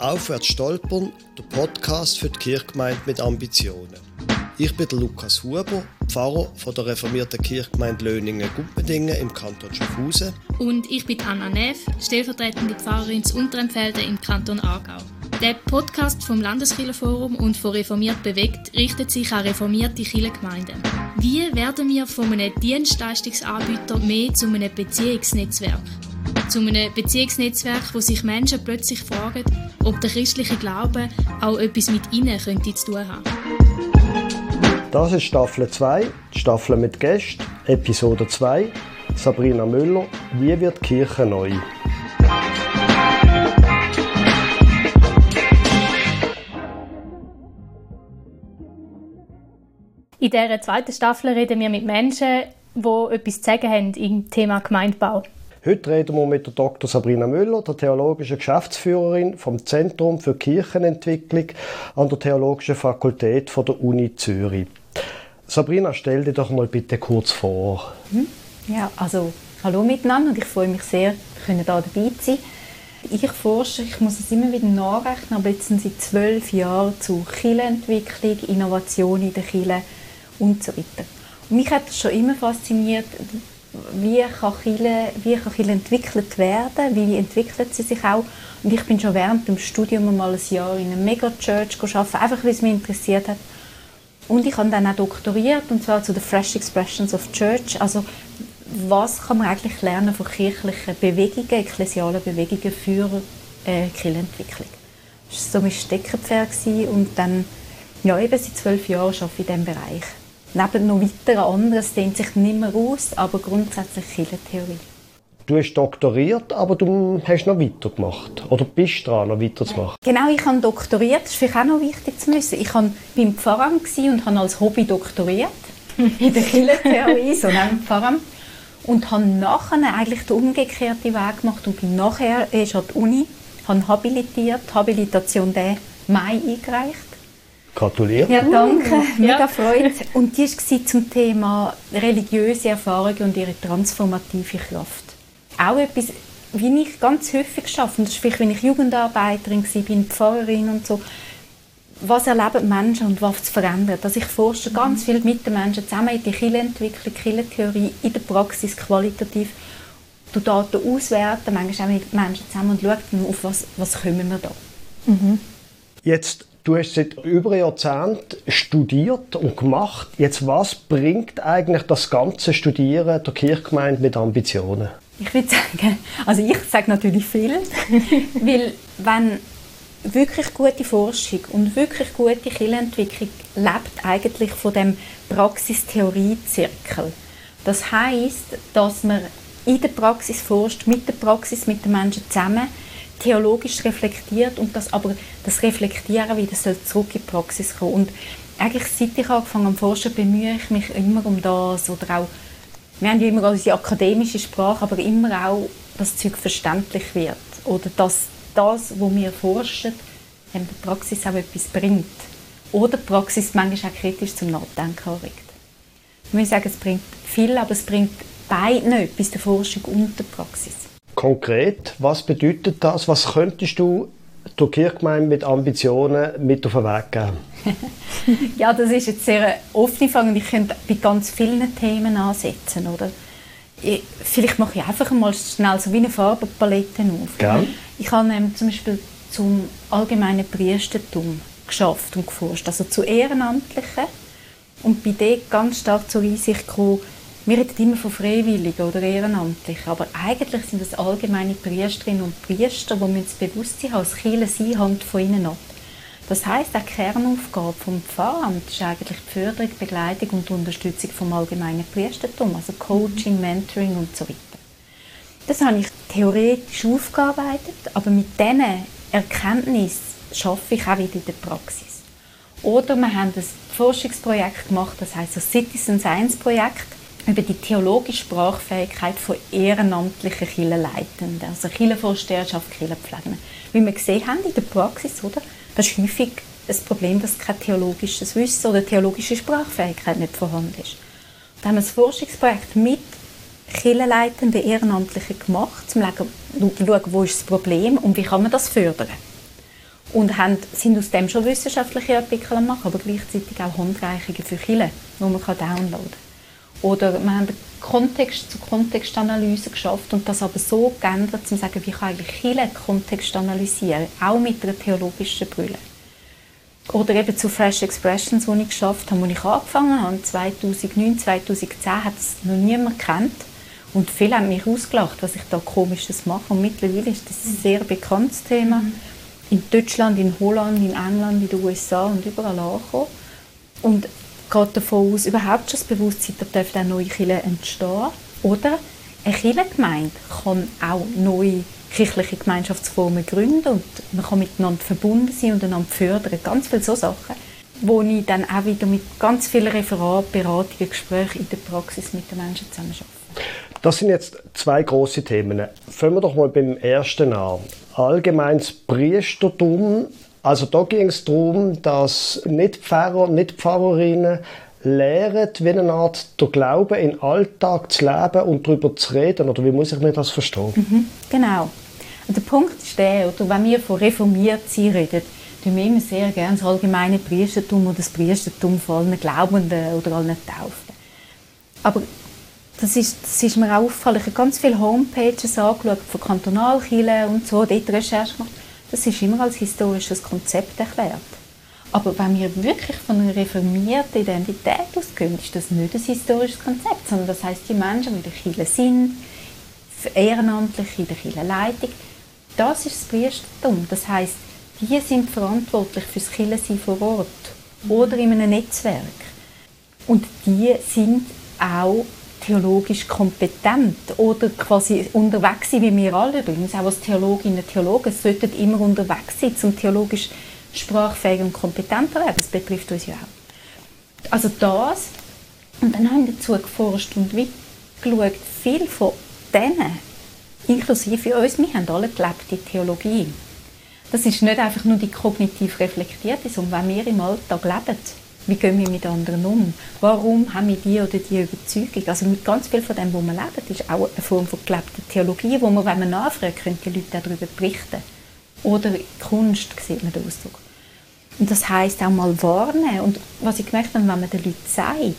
«Aufwärts stolpern», der Podcast für die Kirchgemeinde mit Ambitionen. Ich bin der Lukas Huber, Pfarrer von der reformierten Kirchgemeinde Löningen-Gumpendingen im Kanton Schaffhausen. Und ich bin Anna Neff, stellvertretende Pfarrerin zu Unterempfelden im Kanton Aargau. Der Podcast vom Landeskirchenforum und von Reformiert bewegt richtet sich an reformierte Kirchengemeinden. Wie werden wir von einem Dienstleistungsanbieter mehr zu einem Beziehungsnetzwerk? Zu einem Beziehungsnetzwerk, wo sich Menschen plötzlich fragen, ob der christliche Glaube auch etwas mit ihnen könnte zu tun haben. Das ist Staffel 2, die Staffel mit Gästen, Episode 2, Sabrina Müller, «Wie wird die Kirche neu?». In dieser zweiten Staffel reden wir mit Menschen, die etwas zu sagen haben im Thema Gemeindebau. Heute reden wir mit der Dr. Sabrina Müller, der theologischen Geschäftsführerin vom Zentrum für Kirchenentwicklung an der Theologischen Fakultät von der Uni Zürich. Sabrina, stell dich doch mal bitte kurz vor. Ja, also hallo miteinander und ich freue mich sehr, hier dabei zu sein. Ich forsche, ich muss es immer wieder nachrechnen, aber jetzt sind seit 12 Jahren zu Kirchenentwicklung, Innovation in der Kirche und so weiter. Und mich hat das schon immer fasziniert, wie kann Kirche entwickelt werden, wie entwickelt sie sich auch. Und ich bin schon während dem Studium mal ein Jahr in einer Megachurch gearbeitet, einfach weil es mich interessiert hat. Und ich habe dann auch doktoriert, und zwar zu den Fresh Expressions of Church. Also, was kann man eigentlich lernen von kirchlichen Bewegungen, ekklesialen Bewegungen für Kirchenentwicklung? Das war so mein Steckenpferd. Und dann, ja, eben seit 12 Jahren arbeite ich in diesem Bereich. Neben noch weiteren anderen, es dehnt sich nicht mehr aus, aber grundsätzlich Kirchentheorie. Du hast doktoriert, aber du hast noch weitergemacht. Oder bist dran, noch weiterzumachen? Genau, ich habe doktoriert. Das ist vielleicht auch noch wichtig zu wissen. Ich war beim Pfarramt und habe als Hobby doktoriert. In der Kirchentheorie, so neben dem Pfarramt. Und habe nachher eigentlich den umgekehrten Weg gemacht und bin nachher erst an die Uni, habe habilitiert, Habilitation diesen Mai eingereicht. Gratuliere. Ja, danke. Mega Freude. Und die war zum Thema religiöse Erfahrungen und ihre transformative Kraft. Auch etwas, wie ich ganz häufig schaffe, und das ist vielleicht, wenn ich Jugendarbeiterin war, Pfarrerin und so, was erleben Menschen und was zu verändern. Also ich forsche ganz viel mit den Menschen zusammen in die Kirchenentwicklung, Kirchentheorie, in der Praxis qualitativ, die Daten auswerten, manchmal auch mit Menschen zusammen und schaue dann, auf was kommen wir da. Jetzt, du hast seit über einem Jahrzehnt studiert und gemacht. Jetzt, was bringt eigentlich das ganze Studieren der Kirchgemeinde mit Ambitionen? Ich würde sagen, also ich sage natürlich viel, weil wenn wirklich gute Forschung und wirklich gute Kirchenentwicklung lebt eigentlich von dem Praxistheorie-Zirkel. Das heisst, dass man in der Praxis forscht, mit der Praxis, mit den Menschen zusammen, theologisch reflektiert und das Reflektieren wieder soll zurück in die Praxis kommen. Und eigentlich seit ich angefangen habe zu forschen, bemühe ich mich immer um das oder auch, wir haben ja immer unsere akademische Sprache, aber immer auch, dass das Zeug verständlich wird oder dass das, was wir forschen, in der Praxis auch etwas bringt. Oder die Praxis manchmal auch kritisch zum Nachdenken anregt. Ich würde sagen, es bringt viel, aber es bringt beiden etwas, der Forschung und der Praxis. Konkret, was bedeutet das? Was könntest du der Kirchgemeinde mit Ambitionen mit auf den Weg geben? Ja, das ist jetzt sehr eine offene Frage. Ich könnte bei ganz vielen Themen ansetzen. Oder? Vielleicht mache ich einfach mal schnell so wie eine Farbenpalette auf. Gern. Ich habe zum Beispiel zum allgemeinen Priestertum geschafft und geforscht, also zu Ehrenamtlichen. Und bei denen ganz stark zur Einsicht gekommen, wir reden immer von Freiwilligen oder Ehrenamtlichen, aber eigentlich sind das allgemeine Priesterinnen und Priester, die müssen das Bewusstsein haben, als Kirche sie hängt von ihnen ab. Das heisst, die Kernaufgabe des Pfarramts ist eigentlich die Förderung, Begleitung und Unterstützung vom allgemeinen Priestertum, also Coaching, Mentoring und so weiter. Das habe ich theoretisch aufgearbeitet, aber mit diesen Erkenntnissen arbeite ich auch wieder in der Praxis. Oder wir haben ein Forschungsprojekt gemacht, das heisst das Citizen Science Projekt, über die theologische Sprachfähigkeit von ehrenamtlichen Kirchenleitenden, also Kirchenvorsteherschaft, Kirchenpflegenden. Wie wir gesehen haben in der Praxis, oder? Das ist häufig ein Problem, dass kein theologisches Wissen oder theologische Sprachfähigkeit nicht vorhanden ist. Da haben wir ein Forschungsprojekt mit Kirchenleitenden, Ehrenamtlichen gemacht, um zu schauen, wo ist das Problem und wie kann man das fördern. Und sind aus dem schon wissenschaftliche Artikel machen, aber gleichzeitig auch Handreichungen für Kirchen, die man downloaden kann. Oder wir haben eine Kontext-zu-Kontext-Analyse geschafft und das aber so geändert, um zu sagen, wie kann eigentlich Kirche Kontext analysieren, auch mit einer theologischen Brille. Oder eben zu Fresh Expressions, die ich geschafft habe, als ich angefangen habe, 2009, 2010, hat es noch niemand gekannt. Und viele haben mich ausgelacht, was ich da Komisches mache. Und mittlerweile ist das ein sehr bekanntes Thema. In Deutschland, in Holland, in England, in den USA und überall angekommen. Und geht davon aus, überhaupt schon das Bewusstsein, da dürfen auch neue Kirchen entstehen. Oder eine Kirchengemeinde kann auch neue kirchliche Gemeinschaftsformen gründen und man kann miteinander verbunden sein und einander fördern. Ganz viele so Sachen, wo ich dann auch wieder mit ganz vielen Referaten, Beratungen, Gesprächen in der Praxis mit den Menschen zusammen arbeite. Das sind jetzt zwei grosse Themen. Fangen wir doch mal beim ersten an. Allgemeines Priestertum. Also da ging es darum, dass nicht Pfarrer, nicht Pfarrerinnen lehren, wie eine Art der Glauben in den Alltag zu leben und darüber zu reden. Oder wie muss ich mir das verstehen? Genau. Und der Punkt ist der, oder wenn wir von reformiert sein reden, tun wir immer sehr gerne das allgemeine Priestertum oder das Priestertum von allen Glaubenden oder allen Tauften. Aber das ist mir auch auffallend. Ich habe ganz viele Homepages angeschaut von Kantonalkirchen und so, dort Recherche gemacht. Das ist immer als historisches Konzept erklärt. Aber wenn wir wirklich von einer reformierten Identität ausgehen, ist das nicht ein historisches Konzept, sondern das heisst, die Menschen, die in der Kirche sind, ehrenamtlich in der Kirchenleitung, das ist das Priestertum. Das heisst, die sind verantwortlich für das Kirchensein vor Ort oder in einem Netzwerk. Und die sind auch theologisch kompetent oder quasi unterwegs sein, wie wir alle übrigens, auch als Theologinnen und Theologen, sollten immer unterwegs sein, um theologisch sprachfähig und kompetenter werden. Das betrifft uns ja auch. Also das. Und dann haben wir dazu geforscht und geschaut, viele von denen, inklusive uns, wir haben alle gelebte Theologie. Das ist nicht einfach nur die kognitiv reflektierte, sondern wenn wir im Alltag leben, wie gehen wir mit anderen um? Warum haben wir die oder die Überzeugung? Also mit ganz viel von dem, was wir leben, ist auch eine Form von gelebter Theologie, wo man, wenn man nachfragt, können die Leute darüber berichten. Oder Kunst, sieht man den Ausdruck. Und das heisst auch mal warnen. Und was ich gemerkt habe, wenn man den Leuten sagt,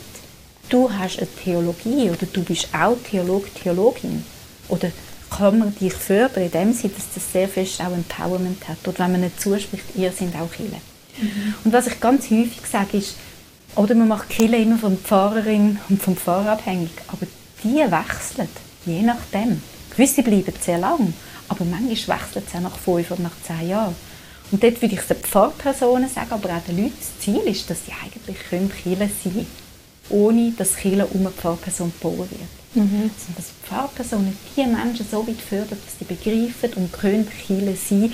du hast eine Theologie oder du bist auch Theologe, Theologin, oder kann man dich fördern in dem Sinne, dass das sehr fest auch Empowerment hat. Oder wenn man nicht zuspricht, ihr seid auch Kirche. Und was ich ganz häufig sage ist, oder man macht Kirche immer von der Pfarrerin und vom Pfarrer abhängig, aber die wechseln, je nachdem. Gewisse bleiben sehr lang, aber manchmal wechseln sie auch nach 5 oder nach 10 Jahren. Und dort würde ich es den Pfarrpersonen sagen, aber auch den Leuten, das Ziel ist, dass sie eigentlich Kirche sein können, ohne dass Kirche um eine Pfarrperson gebaut wird. Sondern dass die Pfarrpersonen die Menschen so weit fördern, dass sie begreifen und können Kirche sein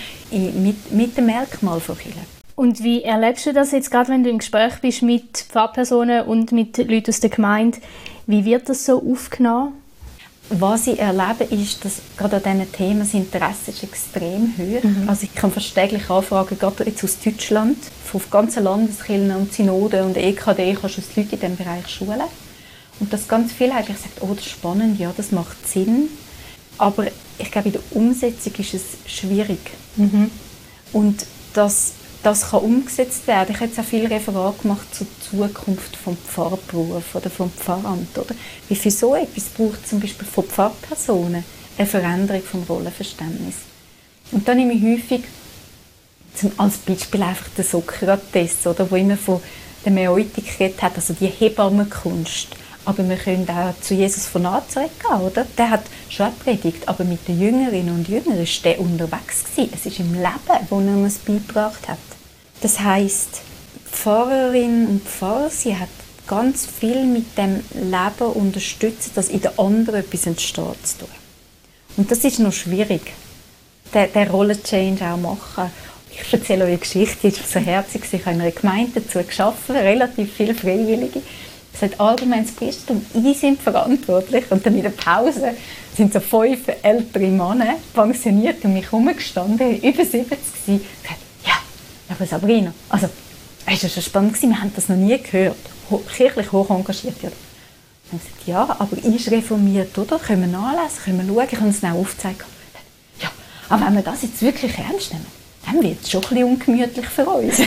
mit dem Merkmal von Kirche. Und wie erlebst du das jetzt, gerade wenn du im Gespräch bist mit Pfarrpersonen und mit Leuten aus der Gemeinde? Wie wird das so aufgenommen? Was ich erlebe, ist, dass gerade an diesen Themen das Interesse ist extrem hoch. Also ich kann fast täglich anfragen, gerade jetzt aus Deutschland, von ganzen Landeskirchen und Synoden und EKD, kannst du die Leute in diesem Bereich schulen. Und dass ganz viele eigentlich sagen, oh, das ist spannend, ja, das macht Sinn. Aber ich glaube, in der Umsetzung ist es schwierig. Und das kann umgesetzt werden. Ich habe jetzt auch viele Referate gemacht zur Zukunft des Pfarrberufs oder vom Pfarramt. Oder? Wie für so etwas braucht es zum Beispiel von Pfarrpersonen eine Veränderung des Rollenverständnisses. Und dann nehme ich häufig als Beispiel einfach den Sokrates, oder, wo immer von der Mäeutik geredet hat, also die Hebammenkunst. Aber wir können auch zu Jesus von Nazareth gehen, oder? Der hat schon predigt, aber mit den Jüngerinnen und Jüngern war der unterwegs gewesen. Es ist im Leben, wo er uns beigebracht hat. Das heisst, Pfarrerin und Pfarrer, sie hat ganz viel mit dem Leben unterstützt, dass in der anderen etwas entsteht zu tun. Und das ist noch schwierig, den Rollenchange auch machen. Ich erzähle euch eine Geschichte, die ist so herzig. Ich habe in einer Gemeinde dazu geschaffen, relativ viele Freiwillige. Es hat allgemeines Priestertum, ich sind verantwortlich. Und dann in der Pause sind so 5 ältere Männer, pensioniert, um mich herumgestanden, über 70 gewesen. Ja, aber Sabrina, also, es war schon spannend, wir haben das noch nie gehört. Kirchlich hoch engagiert. Ja. Dann gesagt, ja, aber ist reformiert, oder? Können wir nachlesen, können wir schauen, ich kann es auch aufzeigen. Ja, aber wenn wir das jetzt wirklich ernst nehmen, dann wird es schon ein bisschen ungemütlich für uns.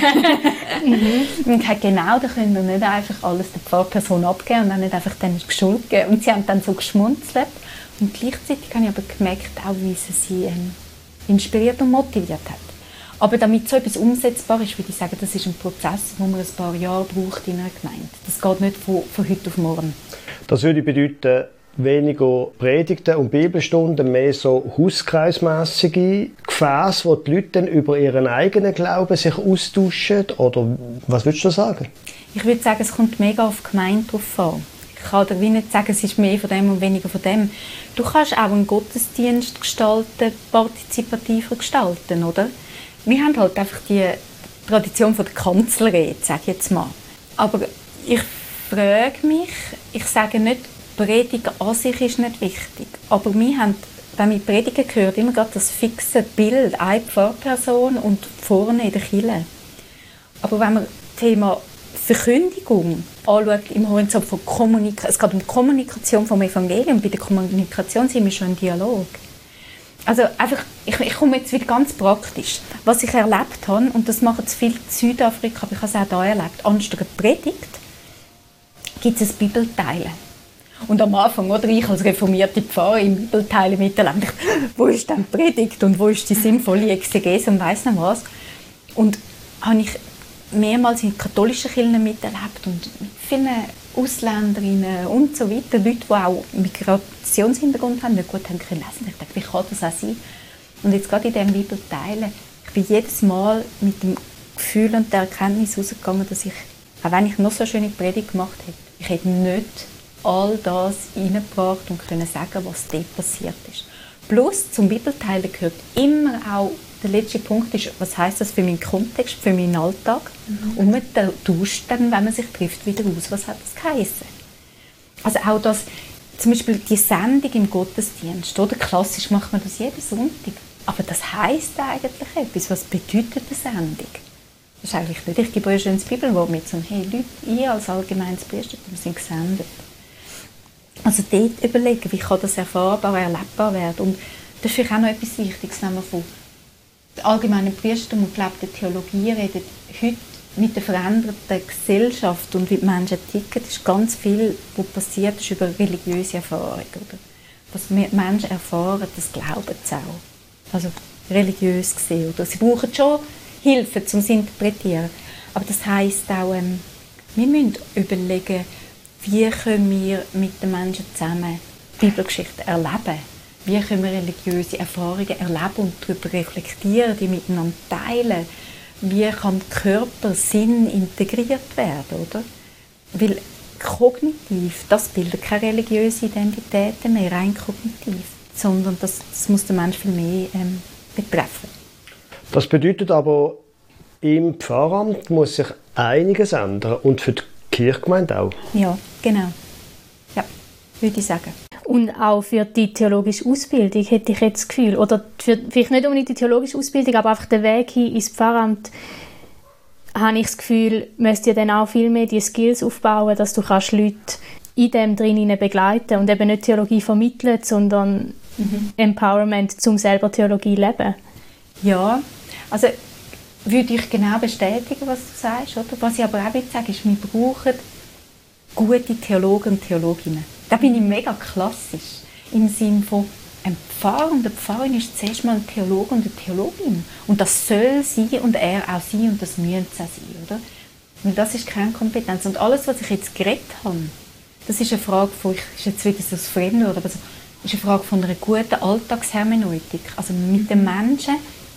Und genau, da können wir nicht einfach alles der Pfarrperson abgeben und dann nicht einfach dann Schuld geben. Und sie haben dann so geschmunzelt. Und gleichzeitig habe ich aber gemerkt, auch wie sie inspiriert und motiviert hat. Aber damit so etwas umsetzbar ist, würde ich sagen, das ist ein Prozess, wo man ein paar Jahre braucht in einer Gemeinde. Das geht nicht von heute auf morgen. Das würde bedeuten, weniger Predigten und Bibelstunden, mehr so hauskreismässige Gefäße, wo die Leute dann über ihren eigenen Glauben sich austauschen? Oder was würdest du sagen? Ich würde sagen, es kommt mega auf die Gemeinde drauf an. Ich kann dir nicht sagen, es ist mehr von dem und weniger von dem. Du kannst auch einen Gottesdienst gestalten, partizipativer gestalten, oder? Wir haben halt einfach die Tradition von der Kanzelrede, sage ich jetzt mal. Aber ich frage mich, ich sage nicht, Predigen an sich ist nicht wichtig. Aber wir haben, wenn wir Predigen gehört, immer gerade das fixe Bild, eine Pfarrperson und vorne in der Kirche. Aber wenn man das Thema Verkündigung anschaut, im Horizont von Kommunikation, es geht um die Kommunikation vom Evangelium, bei der Kommunikation sind wir schon im Dialog. Also einfach, ich komme jetzt wieder ganz praktisch. Was ich erlebt habe, und das machen viel in Südafrika, aber ich habe es auch hier erlebt, anstatt einer Predigt gibt es ein Bibelteilen. Und am Anfang, oder ich als reformierte Pfarrer im Bibelteilen miterlebt, wo ist denn die Predigt und wo ist die sinnvolle Exegese und weiss nicht was. Und habe ich mehrmals in katholischen Kirchen miterlebt und mit vielen Ausländerinnen und so weiter, Leute, die auch Migrationshintergrund haben, nicht gut haben können lesen. Ich dachte, wie kann das auch sein? Und jetzt gerade in diesem Bibelteilen, ich bin jedes Mal mit dem Gefühl und der Erkenntnis rausgegangen, dass ich, auch wenn ich noch so eine schöne Predigt gemacht hätte, ich hätte nicht all das reingebracht und können sagen, was dort passiert ist. Plus, zum Bibelteil gehört immer auch der letzte Punkt ist, was heisst das für meinen Kontext, für meinen Alltag? Und man tauscht dann, wenn man sich trifft, wieder aus, was hat das geheissen. Also auch das, zum Beispiel die Sendung im Gottesdienst, oder? Klassisch macht man das jeden Sonntag. Aber das heisst eigentlich etwas. Was bedeutet eine Sendung? Das ist eigentlich nicht, ich gebe euch ein schönes Bibelwort mit, sondern hey Leute, ihr als allgemeines Priestertum sind gesendet. Also dort überlegen, wie kann das erfahrbar, erlebbar werden. Und das ist vielleicht auch noch etwas Wichtiges, wenn wir von der allgemeinen Priestertum und gelebter Theologie reden. Heute mit der veränderten Gesellschaft und wie die Menschen ticken, ist ganz viel, was passiert ist über religiöse Erfahrung. Oder? Was Menschen erfahren, das glauben sie auch. Also religiös gesehen. Oder? Sie brauchen schon Hilfe, um es zu interpretieren. Aber das heisst auch, wir müssen überlegen, wie können wir mit den Menschen zusammen Bibelgeschichten erleben? Wie können wir religiöse Erfahrungen erleben und darüber reflektieren, die miteinander teilen? Wie kann Körper, Sinn integriert werden? Oder? Weil kognitiv, das bildet keine religiöse Identitäten mehr, rein kognitiv, sondern das muss den Menschen viel mehr betreffen. Das bedeutet aber, im Pfarramt muss sich einiges ändern und für die Kirchgemeinde auch. Ja, genau. Ja, würde ich sagen. Und auch für die theologische Ausbildung hätte ich jetzt das Gefühl, oder vielleicht nicht unbedingt die theologische Ausbildung, aber einfach der Weg hin ins Pfarramt, habe ich das Gefühl, müsst ihr dann auch viel mehr die Skills aufbauen, dass du kannst Leute in dem drinnen begleiten und eben nicht Theologie vermitteln, sondern Empowerment, um selber Theologie zu leben. Ja, also würde ich genau bestätigen, was du sagst. Oder? Was ich aber auch sagen ist, wir brauchen gute Theologen und Theologinnen. Da bin ich mega klassisch. Im Sinne von, ein Pfarrer und eine Pfarrerin ist zuerst mal ein Theologe und eine Theologin. Und das soll sie und er auch sein und das müssen sie auch sein. Oder? Und das ist Kernkompetenz. Und alles, was ich jetzt geredet habe, das ist eine Frage von, ist jetzt wieder so das Fremdwort, aber so, ist eine Frage von einer guten Alltagshermeneutik. Also mit den Menschen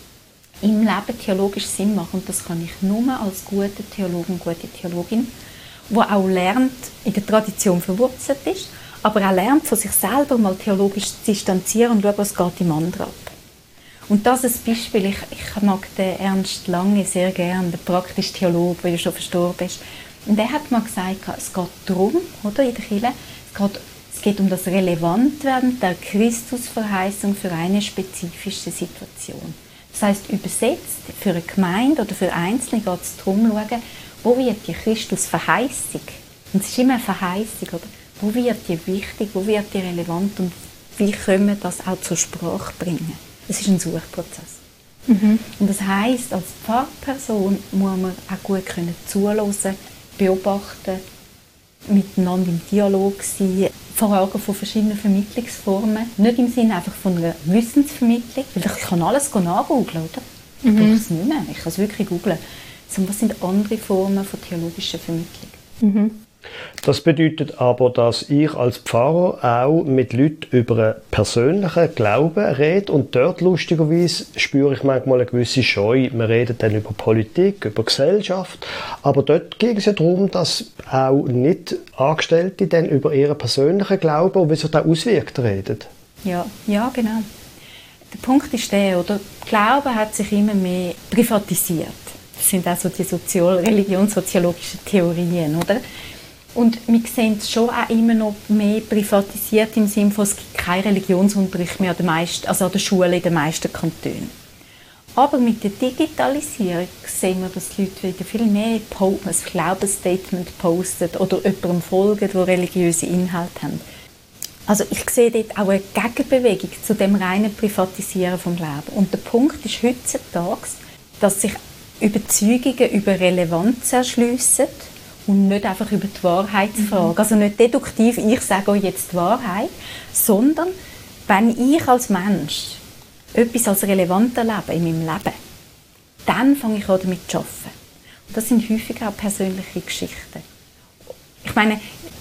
im Leben theologisch Sinn machen. Und das kann ich nur als guter Theologe und gute Theologin, die auch lernt, in der Tradition verwurzelt ist, aber auch lernt, von sich selber mal theologisch zu distanzieren und schauen, was geht im anderen ab. Und das ist ein Beispiel, ich mag den Ernst Lange sehr gerne, der praktische Theologe, der ja schon verstorben ist. Und der hat mal gesagt, es geht darum, oder, in der Kirche, es geht um das Relevantwerden der Christusverheißung für eine spezifische Situation. Das heisst, übersetzt, für eine Gemeinde oder für Einzelne geht es darum, zu schauen, wo wird die Christusverheißung, und es ist immer eine Verheißung, oder? Wo wird die wichtig, wo wird die relevant und wie können wir das auch zur Sprache bringen? Das ist ein Suchprozess. Und das heisst, als Pfarrperson muss man auch gut zuhören, beobachten, miteinander im Dialog sein, Fragen von verschiedenen Vermittlungsformen. Nicht im Sinne einfach von einer Wissensvermittlung, weil ich kann alles nachgoogeln, oder? Ich brauche es nicht mehr, ich kann es wirklich googeln. Sondern was sind andere Formen von theologischer Vermittlung? Das bedeutet aber, dass ich als Pfarrer auch mit Leuten über einen persönlichen Glauben rede und dort lustigerweise spüre ich manchmal eine gewisse Scheu. Wir reden dann über Politik, über Gesellschaft, aber dort geht es ja darum, dass auch nicht Angestellte dann über ihren persönlichen Glauben und wie sich das auswirkt reden. Ja, genau. Der Punkt ist der, oder? Glaube hat sich immer mehr privatisiert. Das sind auch so die religionssoziologischen Theorien, oder? Und wir sehen es schon auch immer noch mehr privatisiert im Sinne von, es gibt keinen Religionsunterricht mehr an der Schule in den meisten Kantonen. Aber mit der Digitalisierung sehen wir, dass die Leute wieder viel mehr ein Glaubensstatement posten oder jemandem folgen, der religiöse Inhalte haben. Also ich sehe dort auch eine Gegenbewegung zu dem reinen Privatisieren vom Glauben. Und der Punkt ist heutzutage, dass sich Überzeugungen über Relevanz erschliessen und nicht einfach über die Wahrheitsfrage. Also nicht deduktiv, ich sage euch jetzt die Wahrheit, sondern wenn ich als Mensch etwas als relevant erlebe in meinem Leben, dann fange ich an damit zu arbeiten. Und das sind häufig auch persönliche Geschichten. Ich meine,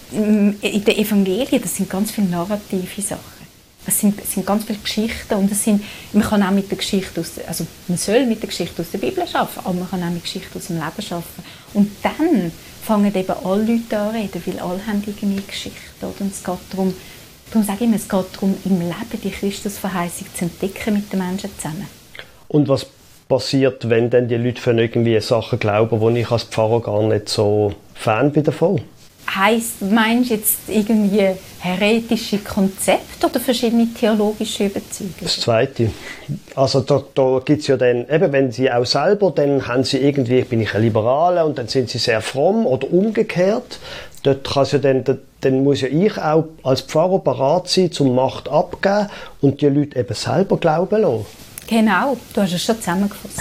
in den Evangelien, das sind ganz viele narrative Sachen. Es sind ganz viele Geschichten und man kann auch mit der Geschichte man soll mit der Geschichte aus der Bibel arbeiten, aber man kann auch mit Geschichte aus dem Leben arbeiten. Und dann fangen eben alle Leute an reden, weil alle haben irgendwie Geschichte. Oder? Und es geht darum sage ich immer, es geht darum, im Leben die Christusverheißung zu entdecken mit den Menschen zusammen. Und was passiert, wenn dann die Leute von irgendwie Sachen glauben, wo ich als Pfarrer gar nicht so Fan bin davon? Meinst du jetzt irgendwie heretische Konzepte oder verschiedene theologische Überzeugungen? Das Zweite. Also da gibt es ja dann, eben wenn sie auch selber, dann haben sie irgendwie, bin ich ein Liberaler und dann sind sie sehr fromm oder umgekehrt. Dort kann ja dann muss ja ich auch als Pfarrer bereit sein, zum Macht abgeben und die Leute eben selber glauben lassen. Genau, du hast es schon zusammengefasst.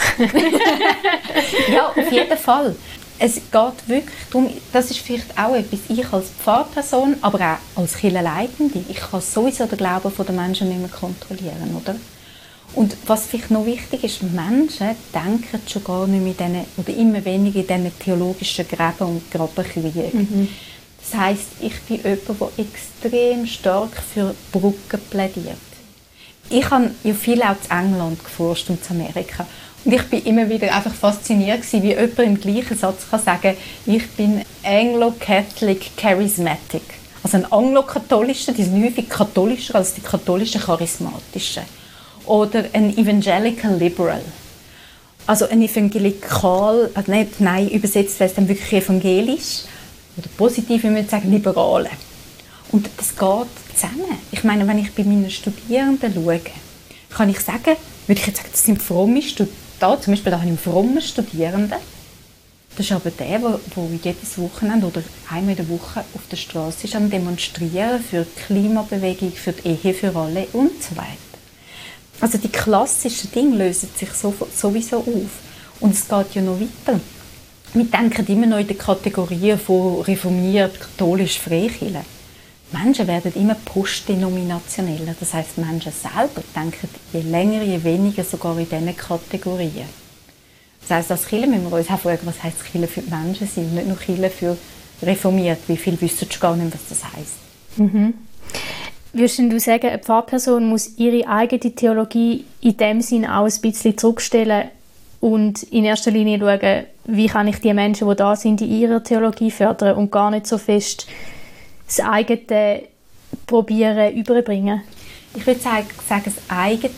Ja, auf jeden Fall. Es geht wirklich darum, das ist vielleicht auch etwas, ich als Pfarrperson, aber auch als Kirchenleitende, ich kann sowieso den Glauben der Menschen nicht mehr kontrollieren, oder? Und was vielleicht noch wichtig ist, Menschen denken schon gar nicht mehr in diesen, oder immer weniger in diesen theologischen Gräben und Grabenkriegen. Das heisst, ich bin jemand, der extrem stark für Brücken plädiert. Ich habe ja viel auch zu England geforscht und zu Amerika. Und ich bin immer wieder einfach fasziniert gewesen, wie jemand im gleichen Satz kann sagen, ich bin Anglo-Catholic Charismatic. Also ein Anglo-Katholischer, die sind häufig katholischer als die katholischen Charismatischen. Oder ein Evangelical Liberal. Also ein Evangelikal, übersetzt wäre es dann wirklich evangelisch. Oder positiv, wie man sagen, Liberale. Und das geht zusammen. Ich meine, wenn ich bei meinen Studierenden schaue, kann ich sagen, würde ich jetzt sagen, das sind fromme Studierende. Zum Beispiel da habe ich einen frommen Studierenden. Das ist aber der jedes Wochenende oder einmal in der Woche auf der Straße ist am Demonstrieren für die Klimabewegung, für die Ehe für alle und so weiter. Also die klassischen Dinge lösen sich sowieso auf. Und es geht ja noch weiter. Wir denken immer noch in den Kategorien von reformiert, katholisch, Freikirche. Menschen werden immer postdenominationeller. Das heisst, Menschen selber denken je länger, je weniger sogar in diesen Kategorien. Das heisst, als Kirche müssen wir uns auch fragen, was heisst Kirche für die Menschen sein, nicht nur Kirche für reformiert. Wie viel wissen Sie gar nicht, was das heisst? Würdest du sagen, eine Pfarrperson muss ihre eigene Theologie in dem Sinne auch ein bisschen zurückstellen und in erster Linie schauen, wie kann ich die Menschen, die da sind, in ihrer Theologie fördern und gar nicht so fest das eigene probieren überbringen? Ich würde sagen, das eigene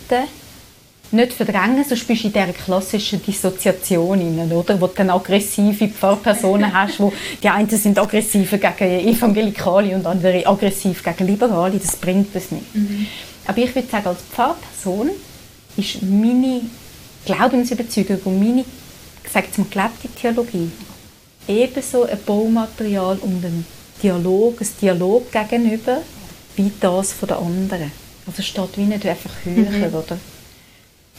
nicht verdrängen, sonst bist du in dieser klassischen Dissoziation rein, oder? Wo du dann aggressive Pfarrpersonen hast, wo die einen sind aggressiv gegen Evangelikale und andere aggressiv gegen Liberale. Das bringt es nicht. Aber ich würde sagen, als Pfarrperson ist meine Glaubensüberzeugung und meine gelebte Theologie ebenso ein Baumaterial und ein Dialog gegenüber, wie das von den anderen. Also es steht wie nicht einfach höher, oder?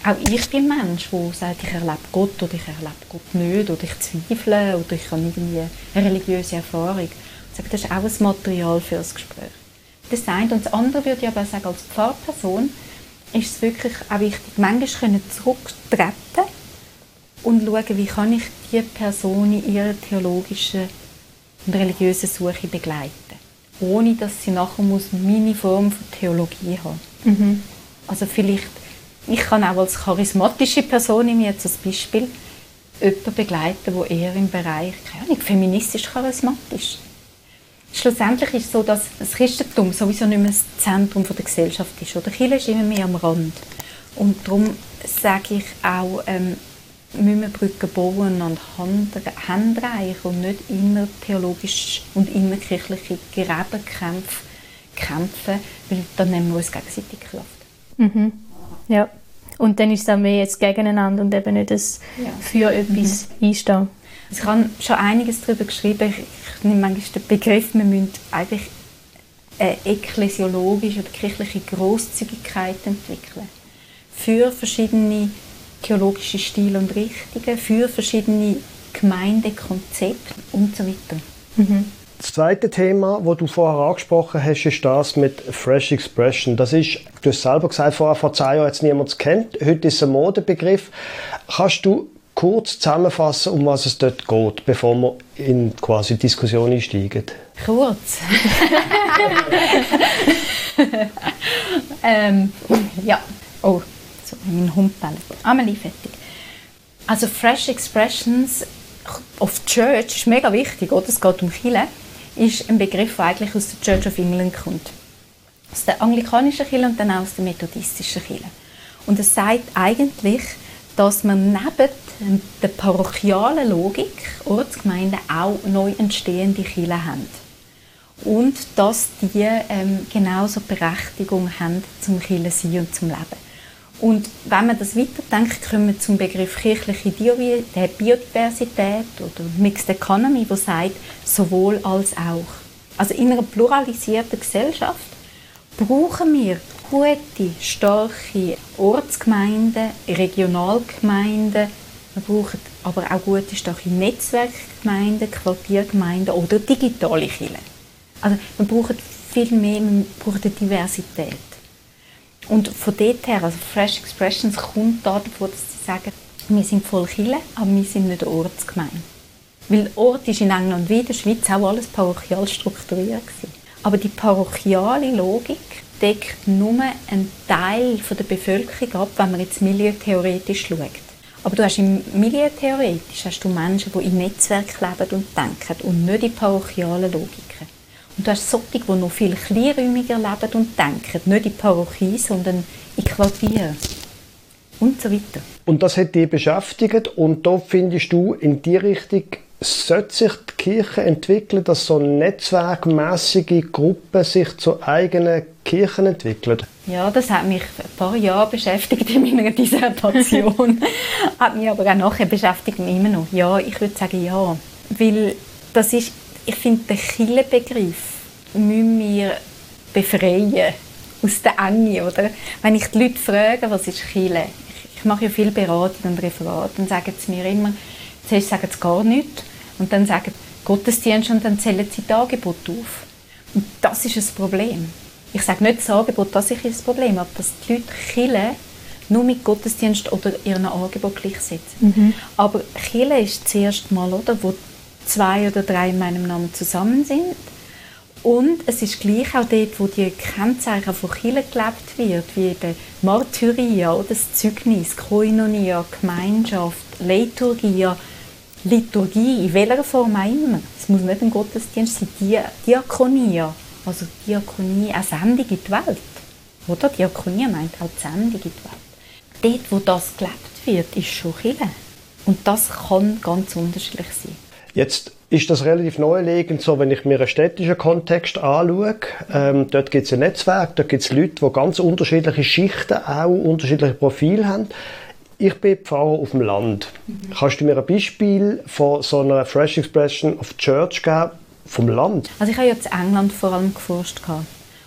auch ich bin ein Mensch, der sagt, ich erlebe Gott oder ich erlebe Gott nicht oder ich zweifle oder ich habe irgendwie eine religiöse Erfahrung. Ich sage, das ist auch ein Material für das Gespräch. Das eine. Und das andere würde ich aber sagen, als Pfarrperson ist es wirklich auch wichtig, manchmal zurücktreten und schauen, wie kann ich diese Person in ihrer theologischen und religiösen Suche begleiten. Ohne, dass sie nachher meine Form von Theologie haben muss. Mhm. Also vielleicht, ich kann auch als charismatische Person, ich jetzt als Beispiel, jemanden begleiten, der eher im Bereich, keine Ahnung, feministisch charismatisch. Schlussendlich ist es so, dass das Christentum sowieso nicht mehr das Zentrum der Gesellschaft ist. Oder Kirche ist immer mehr am Rand. Und darum sage ich auch, müssen wir Brücken bauen und Hände reichen und nicht immer theologisch und innerkirchliche Gräbenkämpfe kämpfen, weil dann nehmen wir uns gegenseitig Kraft. Mhm. Ja. Und dann ist es auch mehr jetzt gegeneinander und eben nicht das für etwas einstehen. Ich habe schon einiges darüber geschrieben. Ich nehme manchmal den Begriff, wir müssen eigentlich eine ekklesiologische oder kirchliche Grosszügigkeit entwickeln. Für verschiedene theologische Stile und Richtungen, für verschiedene Gemeindekonzepte und so weiter. Mhm. Das zweite Thema, das du vorher angesprochen hast, ist das mit Fresh Expression. Das ist, du hast selber gesagt, vor 10 Jahren hat es niemand kennt. Heute ist es ein Modebegriff. Kannst du kurz zusammenfassen, um was es dort geht, bevor wir in quasi Diskussion einsteigen? Kurz? Ja. Oh, so, mein Hund bellt. Amelie, fertig. Also Fresh Expressions of Church ist mega wichtig, oder? Es geht um Kirche. Ist ein Begriff, der eigentlich aus der Church of England kommt. Aus der anglikanischen Kirche und dann auch aus der methodistischen Kirche. Und es sagt eigentlich, dass man neben der parochialen Logik Ortsgemeinden auch neu entstehende Kirchen haben. Und dass die genauso Berechtigung haben zum Kirchensein und zum Leben. Und wenn man das weiterdenkt, kommen wir zum Begriff kirchliche Biodiversität oder Mixed Economy, der sagt, sowohl als auch. Also in einer pluralisierten Gesellschaft brauchen wir gute, starke Ortsgemeinden, Regionalgemeinden. Wir brauchen aber auch gute, starke Netzwerkgemeinden, Quartiergemeinden oder digitale Kirchen. Also wir brauchen viel mehr, wir brauchen eine Diversität. Und von dort her, also Fresh Expressions kommt davon, dass sie sagen, wir sind voll Kirche, aber wir sind nicht eine Ortsgemeinde. Weil Ort ist in England wie in der Schweiz auch alles parochial strukturiert gewesen. Aber die parochiale Logik deckt nur einen Teil der Bevölkerung ab, wenn man jetzt milieutheoretisch schaut. Aber du hast milieutheoretisch hast du Menschen, die in Netzwerken leben und denken und nicht in parochialen Logiken. Und du hast solche, die noch viel kleinräumiger leben und denken, nicht in Parochien, sondern in Quartieren und so weiter. Und das hat dich beschäftigt und da findest du, in die Richtung sollte sich die Kirche entwickeln, dass so netzwerkmäßige Gruppen sich zu eigenen Kirchen entwickeln? Ja, das hat mich ein paar Jahre beschäftigt in meiner Dissertation. Hat mich aber auch nachher beschäftigt, immer noch. Ja, ich würde sagen ja. Weil das ist, ich finde, den Kirchenbegriff müssen wir befreien aus der Enge, oder? Wenn ich die Leute frage, was ist Kirche? Ich mache ja viel Beratung und Referat, dann sagen sie mir immer, zuerst sagen sie gar nichts und dann sagen sie Gottesdienst und dann zählen sie das Angebot auf. Und das ist ein Problem. Ich sage nicht das Angebot, das ist ein Problem, aber dass die Leute Kirche nur mit Gottesdienst oder ihrem Angebot gleichsetzen. Mhm. Aber Kirche ist das erste Mal, oder, wo 2 oder 3 in meinem Namen zusammen sind. Und es ist gleich auch dort, wo die Kennzeichen von Kirche gelebt wird, wie eben Martyria, oder das Zeugnis, Koinonia, Gemeinschaft, Liturgia, Liturgie, in welcher Form auch immer. Es muss nicht ein Gottesdienst sein, Diakonia, also Diakonie, eine Sendung in die Welt. Oder? Diakonie meint auch die Sendung in die Welt. Dort, wo das gelebt wird, ist schon Kirche. Und das kann ganz unterschiedlich sein. Jetzt ist das relativ naheliegend, so wenn ich mir einen städtischen Kontext anschaue. Dort gibt es ein Netzwerk, dort gibt es Leute, die ganz unterschiedliche Schichten, auch unterschiedliche Profile haben. Ich bin Pfarrer auf dem Land. Kannst du mir ein Beispiel von so einer Fresh Expression of Church geben, vom Land? Also ich habe ja in England vor allem geforscht.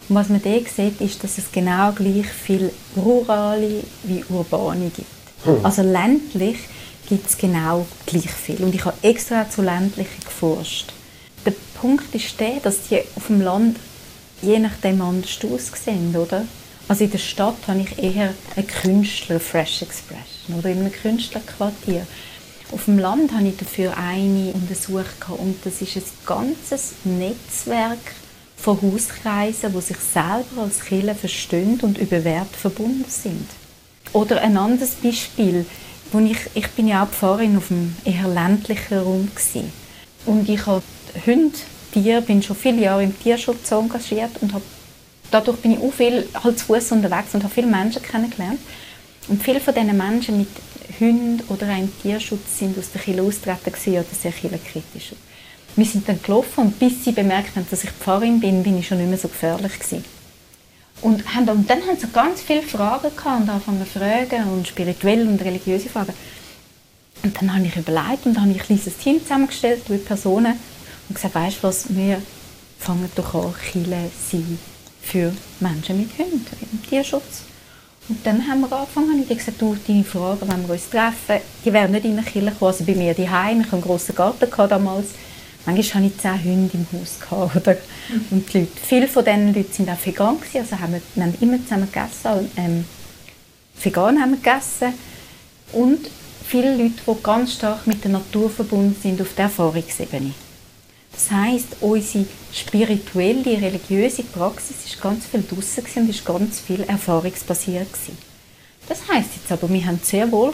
Und was man da sieht, ist, dass es genau gleich viel rurale wie urbane gibt. Also ländlich gibt es genau gleich viel. Und ich habe extra zu ländlichen geforscht. Der Punkt ist der, dass die auf dem Land je nachdem anders aussehen, oder? Also in der Stadt habe ich eher einen Künstler, Fresh Expression, oder in einem Künstlerquartier. Auf dem Land habe ich dafür eine untersucht und das ist ein ganzes Netzwerk von Hauskreisen, die sich selber als Kirche verstehen und über Werte verbunden sind. Oder ein anderes Beispiel, wo ich bin ja auch Pfarrerin auf einem eher ländlichen Raum gewesen. Und ich habe Hunde, Tiere, bin schon viele Jahre im Tierschutz engagiert und dadurch bin ich auch viel halt zu Fuß unterwegs und habe viele Menschen kennengelernt. Und viele von diesen Menschen mit Hunden oder einem Tierschutz sind aus der Kirche austreten oder sehr kirchenkritisch. Wir sind dann gelaufen und bis sie bemerkt haben, dass ich Pfarrerin bin, bin ich schon nicht mehr so gefährlich gewesen. Und dann haben sie ganz viele Fragen gehabt und angefangen zu fragen und spirituelle und religiöse Fragen. Und dann habe ich überlegt und dann habe ich ein kleines Team zusammengestellt mit Personen und gesagt, weisst du was, wir fangen doch an, Kirche sein für Menschen mit Hunden im Tierschutz. Und dann haben wir angefangen und ich gesagt, du, deine Fragen, wenn wir uns treffen, die wären nicht in der Kirche gekommen, also bei mir daheim. Ich hatte einen grossen Garten damals. Manchmal hatte ich 10 Hunde im Haus gehabt, oder? Und die Leute, viele von diesen Leuten waren auch vegan, also wir haben immer zusammen gegessen, vegan haben wir gegessen. Und viele Leute, die ganz stark mit der Natur verbunden sind auf der Erfahrungsebene. Das heisst, unsere spirituelle, religiöse Praxis war ganz viel draussen und ist ganz viel erfahrungsbasiert gewesen. Das heisst jetzt aber, wir haben sehr wohl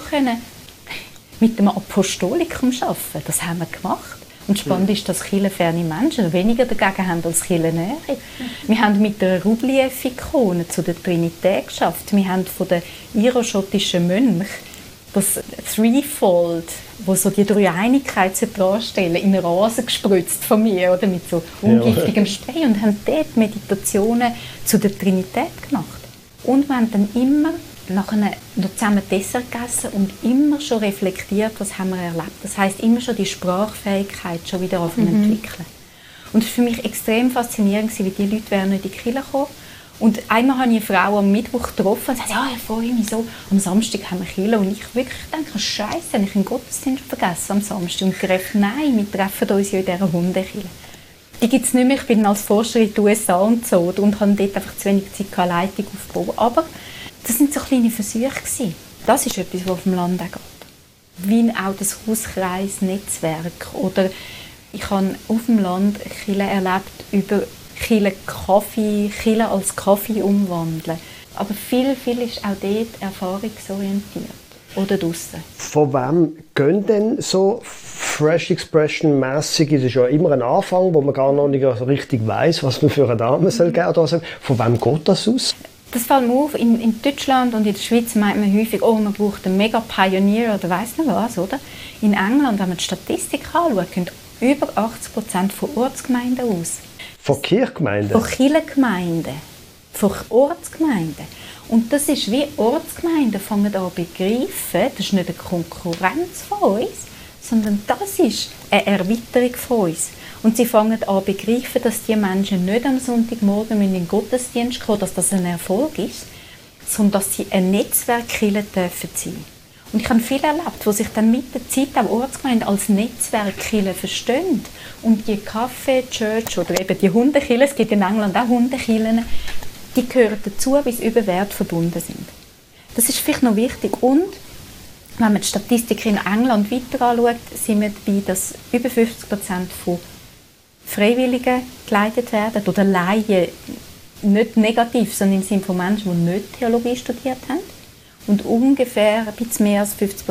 mit dem Apostolikum arbeiten. Das haben wir gemacht. Und spannend ist, dass kirchenferne Menschen weniger dagegen haben als kirchennähe. Wir haben mit der Rubliev-Ikone zu der Trinität geschafft. Wir haben von den iroschottischen Mönchen das Threefold, wo so die Dreieinigkeit darstellen, in den Rasen gespritzt von mir, oder mit so ungiftigem Spray, und haben dort Meditationen zu der Trinität gemacht. Und wir haben dann immer nachher noch zusammen Dessert gegessen und immer schon reflektiert, was haben wir erlebt. Das heisst, immer schon die Sprachfähigkeit schon wieder entwickeln. Und es war für mich extrem faszinierend, weil die Leute wären nicht in die Kirche gekommen. Und einmal habe ich eine Frau am Mittwoch getroffen und sagte, ja, ich freue mich so. Am Samstag haben wir Kirche. Und ich wirklich denke, Scheiße, habe ich einen Gottesdienst vergessen am Samstag. Und gedacht, nein, wir treffen uns ja in dieser Hundekirche. Die gibt es nicht mehr. Ich bin als Forscher in den USA und so und habe dort einfach zu wenig Zeit, eine Leitung aufzubauen. Aber das waren so kleine Versuche gewesen. Das ist etwas, was auf dem Land auch geht. Wie auch das Hauskreisnetzwerk. Oder ich habe auf dem Land Kirche erlebt über Kirche als Kaffee umwandeln. Aber viel ist auch dort erfahrungsorientiert. Oder draussen. Von wem gehen denn so Fresh Expression-mässig? Es ist ja immer ein Anfang, wo man gar noch nicht so richtig weiss, was man für eine Dame soll geben soll. Von wem geht das aus? Das fällt mir auf. In Deutschland und in der Schweiz meint man häufig, oh, man braucht einen Mega-Pioneer oder weiss nicht was, oder? In England, wenn man die Statistik anschaut, gehen über 80% von Ortsgemeinden aus. Von Kirchgemeinden? Von Kirchengemeinden. Von Ortsgemeinden. Und das ist wie Ortsgemeinden fangen an zu begreifen, das ist nicht eine Konkurrenz von uns, sondern das ist eine Erweiterung von uns. Und sie fangen an zu begreifen, dass die Menschen nicht am Sonntagmorgen in den Gottesdienst kommen, dass das ein Erfolg ist, sondern dass sie ein Netzwerkkirche dürfen sein. Und ich habe viele erlebt, die sich dann mit der Zeit auch Ortsgemeinden als Netzwerkkirche verstehen. Und die Café Church oder eben die Hundekirche, es gibt in England auch Hundekirchen, die gehören dazu, weil sie über Wert verbunden sind. Das ist vielleicht noch wichtig. Und wenn man die Statistik in England weiter anschaut, sind wir dabei, dass über 50% von Freiwilligen geleitet werden oder Laien, nicht negativ, sondern im Sinne von Menschen, die nicht Theologie studiert haben. Und ungefähr ein bisschen mehr als 50%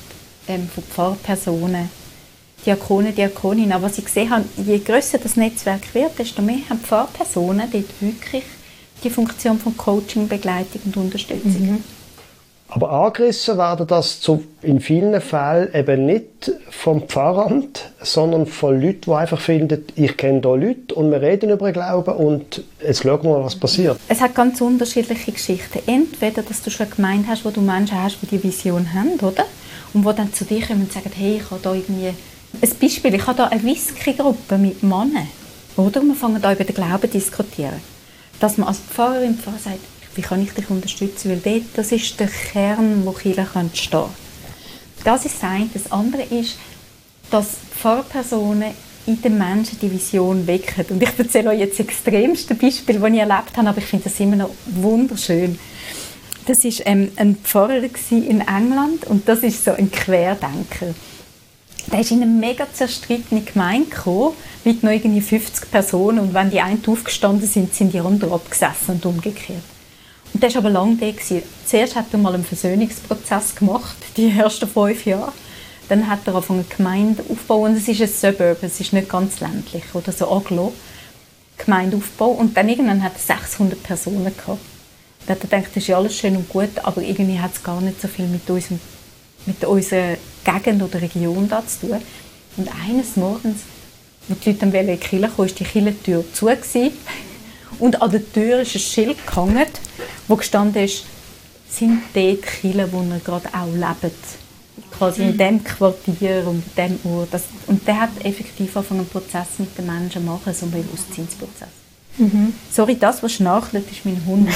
von Pfarrpersonen, Diakonen, Diakoninnen. Aber was ich gesehen habe, je grösser das Netzwerk wird, desto mehr haben Pfarrpersonen dort wirklich die Funktion von Coaching, Begleitung und Unterstützung. Aber angerissen werden das in vielen Fällen eben nicht vom Pfarramt, sondern von Leuten, die einfach finden, ich kenne hier Leute und wir reden über den Glauben und jetzt schauen wir mal, was passiert. Es hat ganz unterschiedliche Geschichten. Entweder, dass du schon eine Gemeinde hast, wo du Menschen hast, die diese Vision haben, oder? Und die dann zu dir kommen und sagen, hey, ich habe da irgendwie... Ein Beispiel, ich habe da eine Whisky-Gruppe mit Männern, oder? Und wir fangen da über den Glauben zu diskutieren. dass man als Pfarrerin sagt, wie kann ich dich unterstützen, weil das ist der Kern, wo Kirche stehen kann. Das ist das eine. Das andere ist, dass Pfarrpersonen in den Menschen die Vision wecken. Und ich erzähle euch jetzt das extremste Beispiel, das ich erlebt habe, aber ich finde das immer noch wunderschön. Das war ein Pfarrer in England und das ist so ein Querdenker. Der ist in eine mega zerstrittene Gemeinde gekommen, mit noch irgendwie 50 Personen, und wenn die einen aufgestanden sind, sind die anderen abgesessen und umgekehrt. Und der war aber lange da. Zuerst hat er mal einen Versöhnungsprozess gemacht, die ersten 5 Jahre. Dann hat er angefangen, eine Gemeinde aufzubauen. Und es ist ein Suburb, es ist nicht ganz ländlich, oder so Aglo. Gemeinde aufbauen. Und dann irgendwann hat er 600 Personen gehabt. Da hat er gedacht, das ist ja alles schön und gut, aber irgendwie hat es gar nicht so viel mit unserer Gegend oder Region da zu tun. Und eines Morgens, als die Leute dann in die Kirche kamen, war die Kirchentür zu gewesen. Und an der Tür ist ein Schild gehangen, wo gestanden ist, sind dort Kirchen, wo ihr gerade auch lebt. Quasi in diesem Quartier und in diesem Ort. Und der hat effektiv angefangen, einen Prozess mit den Menschen zu machen, so einen Bewusstseinsprozess. Mhm. Sorry, das, was schnarchelt, ist mein Hund.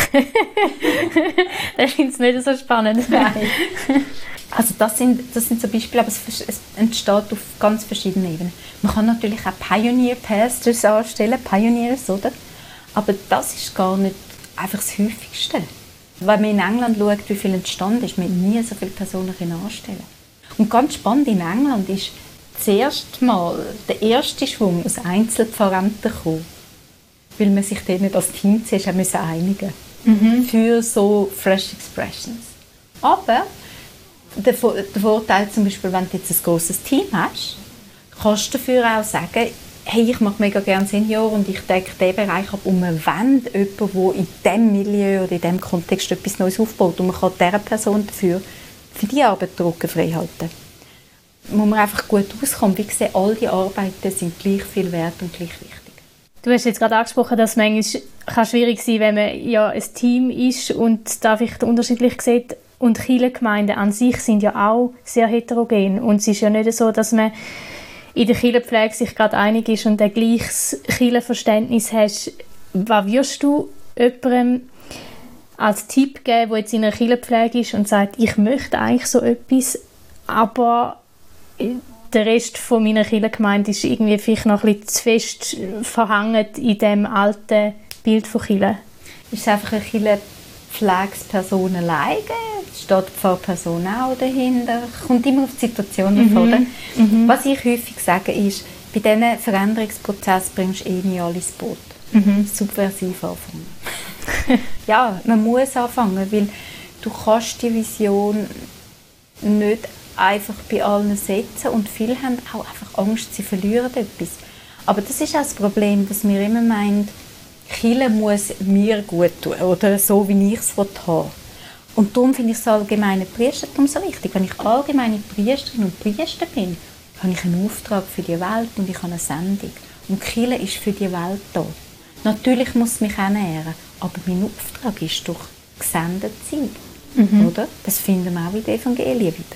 Der findet es nicht so spannend. Nein. Also das sind so Beispiele, aber es entsteht auf ganz verschiedenen Ebenen. Man kann natürlich auch Pioneer Pastors anstellen, Pioneers, oder? Aber das ist gar nicht einfach das Häufigste. Wenn man in England schaut, wie viel entstanden ist, man nie so viele Personen anstellen. Und ganz spannend in England ist zuerst mal der erste Schwung aus Einzelpfarrämtern gekommen, weil man sich dort nicht als Team zuerst einigen musste. Für so Fresh Expressions. Aber der Vorteil zum Beispiel, wenn du jetzt ein grosses Team hast, kannst du dafür auch sagen, hey, ich mache mega gerne Senior und ich decke diesen Bereich ab und man wendet jemanden, der in diesem Milieu oder in diesem Kontext etwas Neues aufbaut und man kann dieser Person dafür für die Arbeit Drucken frei halten. Da muss man einfach gut auskommen. Wie gesagt, all die Arbeiten sind gleich viel wert und gleich wichtig. Du hast jetzt gerade angesprochen, dass es manchmal schwierig sein kann, wenn man ja ein Team ist und da vielleicht unterschiedlich sieht. Und Kirchengemeinden an sich sind ja auch sehr heterogen. Und es ist ja nicht so, dass man in der Kirchenpflege sich gerade einig ist und ein gleiches Kirchenverständnis hast. Was würdest du jemandem als Tipp geben, der jetzt in einer Kirchenpflege ist und sagt, ich möchte eigentlich so etwas, aber der Rest von meiner Kirchengemeinde ist irgendwie vielleicht noch ein bisschen zu fest verhangen in dem alten Bild von Kirche? Ist es einfach eine Kirchenpflegsperson alleine? Steht die Pfarrperson auch dahinter? Kommt immer auf die Situation davon. Was ich häufig sage ist, bei diesen Veränderungsprozessen bringst du nie alle ins Boot. Subversiv anfangen. Ja, man muss anfangen, weil du kannst die Vision nicht einfach bei allen setzen und viele haben auch einfach Angst, sie verlieren etwas. Aber das ist auch das Problem, dass wir immer meinen, Kirche muss mir gut tun oder so, wie ich es haben. Und darum finde ich das allgemeine Priestertum so wichtig. Wenn ich allgemeine Priesterin und Priester bin, habe ich einen Auftrag für die Welt und ich habe eine Sendung. Und die Kirche ist für die Welt da. Natürlich muss es mich ernähren, aber mein Auftrag ist doch gesendet sein. Oder? Das finden wir auch in den Evangelien wieder.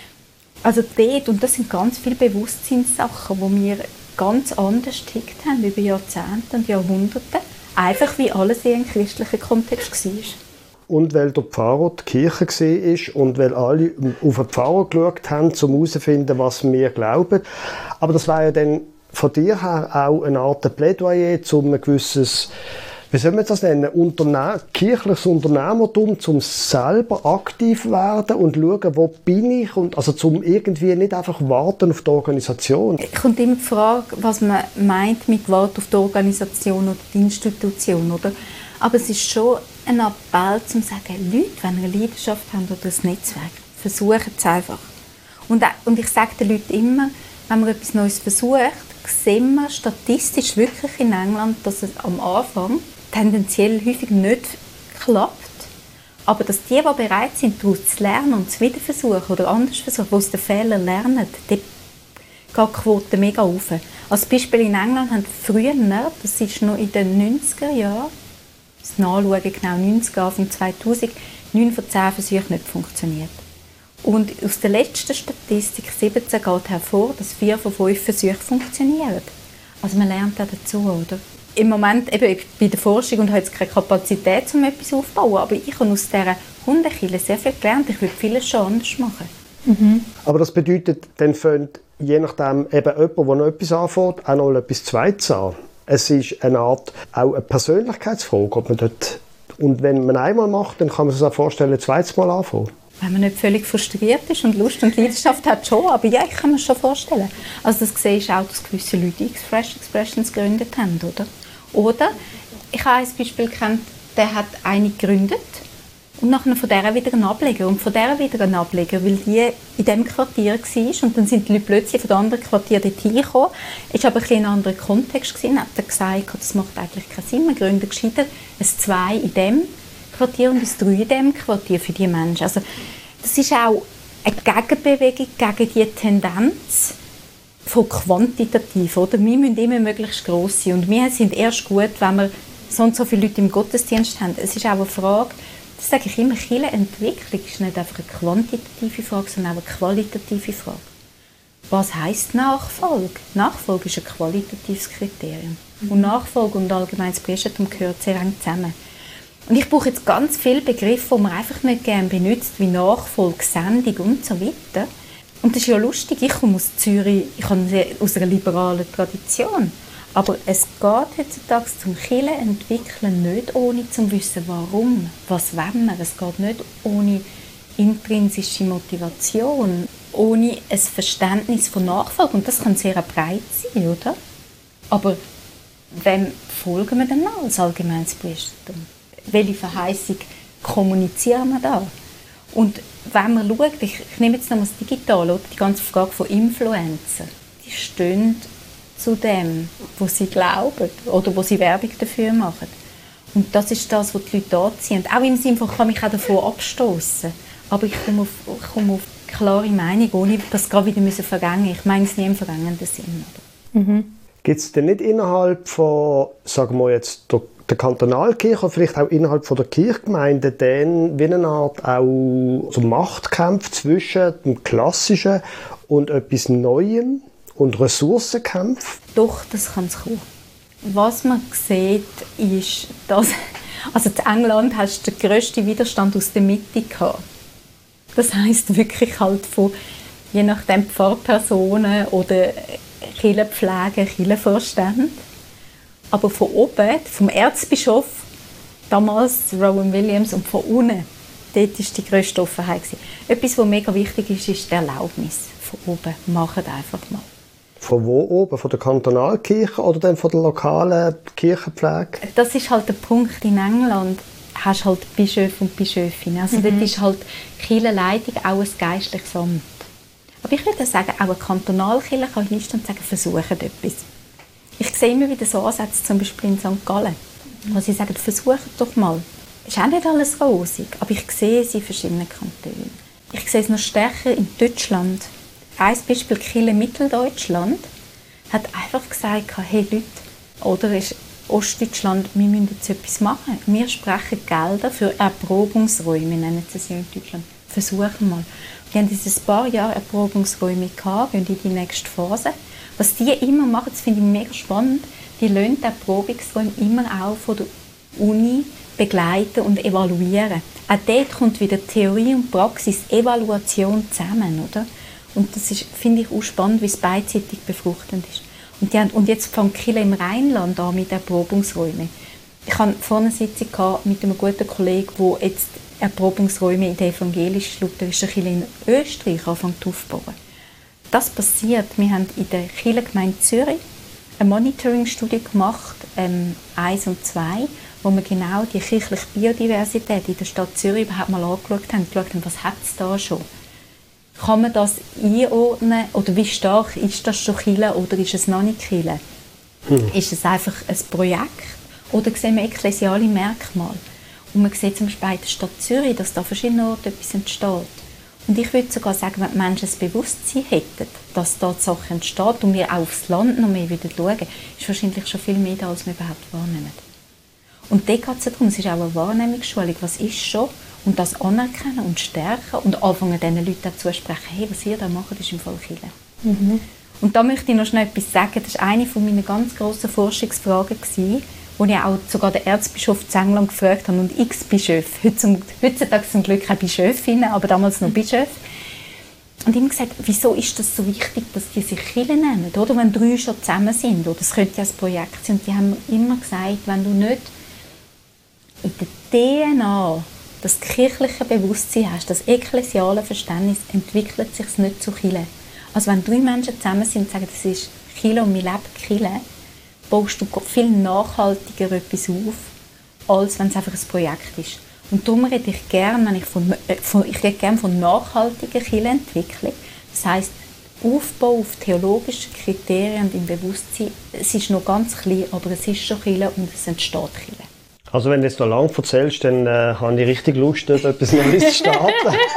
Also dort, und das sind ganz viele Bewusstseinssachen, die wir ganz anders getickt haben über Jahrzehnte und Jahrhunderte, einfach wie alles in einem christlichen Kontext war. Und weil der Pfarrer die Kirche war und weil alle auf den Pfarrer geschaut haben, um herauszufinden, was wir glauben. Aber das war ja dann von dir her auch eine Art Plädoyer, um ein gewisses, wie soll man das nennen, kirchliches Unternehmertum, um selber aktiv werden und schauen, wo bin ich, und also zum irgendwie nicht einfach warten auf die Organisation. Es kommt immer die Frage, was man meint mit Warten auf die Organisation oder die Institution, oder? Aber es ist schon ein Appell, um zu sagen, Leute, wenn ihr eine Leidenschaft habt oder ein Netzwerk, versucht es einfach. Und ich sage den Leuten immer, wenn man etwas Neues versucht, sehen wir statistisch wirklich in England, dass es am Anfang tendenziell häufig nicht klappt. Aber dass die bereit sind, daraus zu lernen und es wieder versuchen oder anders versuchen, die aus den Fehlern lernen, dort geht die Quote mega rauf. Als Beispiel in England haben früher, das ist noch in den 90er Jahren, das Nachschauen genau 90er, Anfang 2000, 9 von 10 Versuchen nicht funktioniert. Und aus der letzten Statistik 17 geht hervor, dass 4 von 5 Versuchen funktionieren. Also man lernt auch dazu, oder? im Moment eben bei der Forschung und habe jetzt keine Kapazität, um etwas aufzubauen, aber ich habe aus dieser Hundekille sehr viel gelernt. Ich würde vieles schon anders machen. Aber das bedeutet, dann fängt je nachdem eben jemand, der noch etwas anfängt, auch noch etwas Zweites an. Es ist eine Art, auch eine Persönlichkeitsfrage, ob man dort, und wenn man einmal macht, dann kann man sich auch vorstellen, ein zweites Mal anfangen. Wenn man nicht völlig frustriert ist und Lust und Leidenschaft hat, schon, aber ja, ich kann mir das schon vorstellen. Also das sehe ich auch, dass gewisse Leute Fresh Expressions gegründet haben, oder? Oder, ich habe ein Beispiel gekannt, der hat eine gegründet und nachher von der wieder einen Ableger und von der wieder einen Ableger, weil die in diesem Quartier war und dann sind die Leute plötzlich von den anderen Quartieren dorthin gekommen. Es war aber ein anderer Kontext gewesen. Dann hat er gesagt, das macht eigentlich keinen Sinn, wir gründen gescheiter ein 2 in diesem Quartier und ein 3 in diesem Quartier für die Menschen. Also, das ist auch eine Gegenbewegung gegen die Tendenz von quantitativ. Oder? Wir müssen immer möglichst gross sein und wir sind erst gut, wenn wir so und so viele Leute im Gottesdienst haben. Es ist auch eine Frage, das sage ich immer, Kirchenentwicklung ist nicht einfach eine quantitative Frage, sondern auch eine qualitative Frage. Was heisst Nachfolge? Nachfolge ist ein qualitatives Kriterium. Und Nachfolge und allgemeines Priestertum gehören sehr eng zusammen. Und ich brauche jetzt ganz viele Begriffe, die man einfach nicht gerne benutzt, wie Nachfolge, Sendung und so weiter. Und das ist ja lustig, ich komme aus Zürich, ich komme aus einer liberalen Tradition. Aber es geht heutzutage zum Kirchenentwickeln nicht ohne zu wissen, warum, was wollen wir. Es geht nicht ohne intrinsische Motivation, ohne ein Verständnis von Nachfolge. Und das kann sehr breit sein, oder? Aber wem folgen wir denn als allgemeines Priestertum? Welche Verheißung kommunizieren wir da? Und wenn man schaut, ich nehme jetzt noch das Digitale, die ganze Frage von Influencer, die stehen zu dem, was sie glauben oder wo sie Werbung dafür machen. Und das ist das, was die Leute anziehen. Auch im Sinne von, ich kann mich auch davon abstoßen. Aber ich komme auf klare Meinung, ohne das gerade wieder vergängen müssen. Ich meine es nie im vergangenen Sinn. Gibt es denn nicht innerhalb von, sagen wir jetzt, der Kantonalkirche, vielleicht auch innerhalb von der Kirchgemeinde, dann wie eine Art auch so Machtkampf zwischen dem Klassischen und etwas Neuem und Ressourcenkampf? Doch, das kann es kommen. Was man sieht, ist, dass also in England hast du den grössten Widerstand aus der Mitte gehabt. Das heisst wirklich halt von, je nachdem Pfarrpersonen oder Kirchenpflege, Kirchenvorstände. Aber von oben, vom Erzbischof, damals Rowan Williams, und von unten, dort war die grösste Offenheit. Etwas, was mega wichtig ist, ist die Erlaubnis. Von oben, macht einfach mal. Von wo oben? Von der Kantonalkirche oder dann von der lokalen Kirchenpflege? Das ist halt der Punkt in England. Du hast halt Bischöfe und Bischöfinnen. Also dort ist halt Kirchenleitung auch ein geistliches Amt. Aber ich würde sagen, auch eine Kantonalkirche kann hinstehen und sagen, versuchen etwas. Ich sehe immer wieder so Ansätze, zum Beispiel in St. Gallen, wo sie sagen, versucht doch mal. Es ist auch nicht alles rosig, aber ich sehe es in verschiedenen Kantonen. Ich sehe es noch stärker in Deutschland. Ein Beispiel, Kirche Mitteldeutschland, hat einfach gesagt, hey Leute, oder ist Ostdeutschland, wir müssen jetzt etwas machen. Wir sprechen Gelder für Erprobungsräume, nennen sie es in Deutschland. Versuchen mal. Die haben dieses paar Jahre Erprobungsräume gehabt, gehen in die nächste Phase. Was die immer machen, das finde ich mega spannend, die lassen die Erprobungsräume immer auch von der Uni begleiten und evaluieren. Auch dort kommt wieder Theorie und Praxis, Evaluation zusammen, oder? Und das ist, finde ich, auch spannend, wie es beidseitig befruchtend ist. Und jetzt fängt Kirche im Rheinland an mit Erprobungsräumen. Ich hatte vorhin eine Sitzung mit einem guten Kollegen, der jetzt Erprobungsräume in der evangelisch-lutherischen Kirche in Österreich anfängt aufzubauen. Das passiert. Wir haben in der Kirchengemeinde Zürich eine Monitoring-Studie gemacht, 1 und 2, wo wir genau die kirchliche Biodiversität in der Stadt Zürich überhaupt mal angeschaut haben, was hat es da schon. Kann man das einordnen oder wie stark ist das schon Kirche oder ist es noch nicht Kirche? Ist es einfach ein Projekt oder sehen wir ekklesiale Merkmale? Und man sieht zum Beispiel bei der Stadt Zürich, dass da verschiedene Orte etwas entsteht. Und ich würde sogar sagen, wenn die Menschen das Bewusstsein hätten, dass da die Sache entsteht und wir auch aufs Land noch mehr wieder schauen, ist wahrscheinlich schon viel mehr da, als wir überhaupt wahrnehmen. Und dort geht es darum, es ist auch eine Wahrnehmungsschulung, was ist schon, und das anerkennen und stärken und anfangen, diesen Leuten auch zusprechen, hey, was ihr da macht, ist im Fall Kirche. Und da möchte ich noch schnell etwas sagen. Das war eine meiner ganz grossen Forschungsfragen, wo ich auch sogar den Erzbischof zu England gefragt habe und x Bischöfe. Heutzutage zum Glück auch Bischöfinnen, aber damals noch Bischöfe. Und ich habe gesagt, wieso ist das so wichtig, dass die sich Kirche nehmen, oder? Wenn 3 schon zusammen sind, oder? Das könnte ja ein Projekt sein. Und die haben mir immer gesagt, wenn du nicht in der DNA das kirchliche Bewusstsein hast, das ekklesiale Verständnis, entwickelt es sich nicht zu Kirche. Also wenn 3 Menschen zusammen sind und sagen, das ist Kirche und wir leben Kirche, baust du viel nachhaltiger etwas auf, als wenn es einfach ein Projekt ist. Und darum rede ich gerne, ich rede gerne von nachhaltiger Kirchenentwicklung. Das heisst, Aufbau auf theologischen Kriterien und im Bewusstsein, es ist noch ganz klein, aber es ist schon Kirche und es entsteht Kirche. Also wenn du jetzt noch lange erzählst, dann habe ich richtig Lust, etwas Neues zu starten.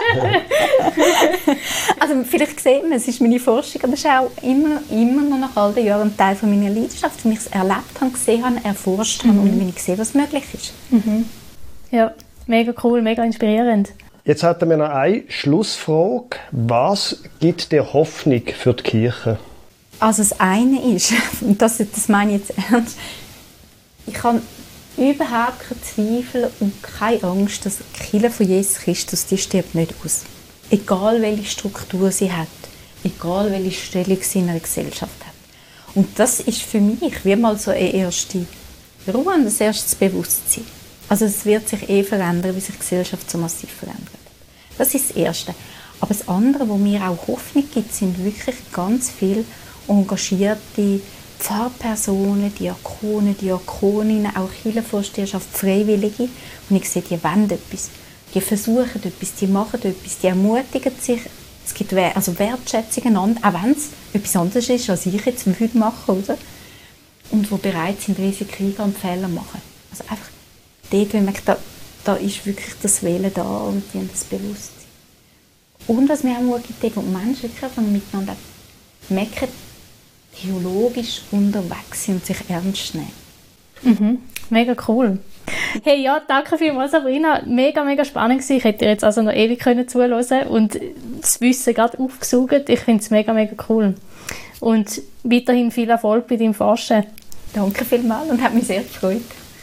Also vielleicht sieht man, es ist meine Forschung, aber es ist auch immer noch nach all den Jahren ein Teil von meiner Leidenschaft, wenn ich es erlebt habe, gesehen habe, erforscht habe und wenn ich sehe, was möglich ist. Ja, mega cool, mega inspirierend. Jetzt hatten wir noch eine Schlussfrage. Was gibt dir Hoffnung für die Kirche? Also das eine ist, und das meine ich jetzt ernst, ich habe überhaupt keine Zweifel und keine Angst, dass die Kirche von Jesus Christus, die stirbt nicht aus. Egal welche Struktur sie hat, egal welche Stellung sie in einer Gesellschaft hat. Und das ist für mich wie mal so eine erste Ruhe und ein erstes Bewusstsein. Also es wird sich verändern, wie sich die Gesellschaft so massiv verändert. Das ist das Erste. Aber das andere, was mir auch Hoffnung gibt, sind wirklich ganz viele engagierte Pfarrpersonen, Diakonen, Diakoninnen, auch Kirchenvorsteherschaft, Freiwillige. Und ich sehe, die wollen etwas. Die versuchen etwas, die machen etwas, die ermutigen sich. Es gibt also Wertschätzung einander, auch wenn es etwas anderes ist, als ich jetzt heute mache, oder? Und die bereit sind, Risiken eingehen und Fehler machen. Also einfach dort, wenn man merkt, da ist wirklich das Wählen da und die haben das Bewusstsein. Und was mir auch Mut gibt, wo Menschen wirklich einfach miteinander merken, theologisch unterwegs sind und sich ernst nehmen. Mega cool. Hey, ja, danke vielmals, Sabrina. Mega, mega spannend gewesen. Ich hätte dir jetzt also noch ewig zuhören und das Wissen gerade aufgesaugt. Ich finde es mega, mega cool. Und weiterhin viel Erfolg bei deinem Forschen. Danke vielmals und hat mich sehr gefreut.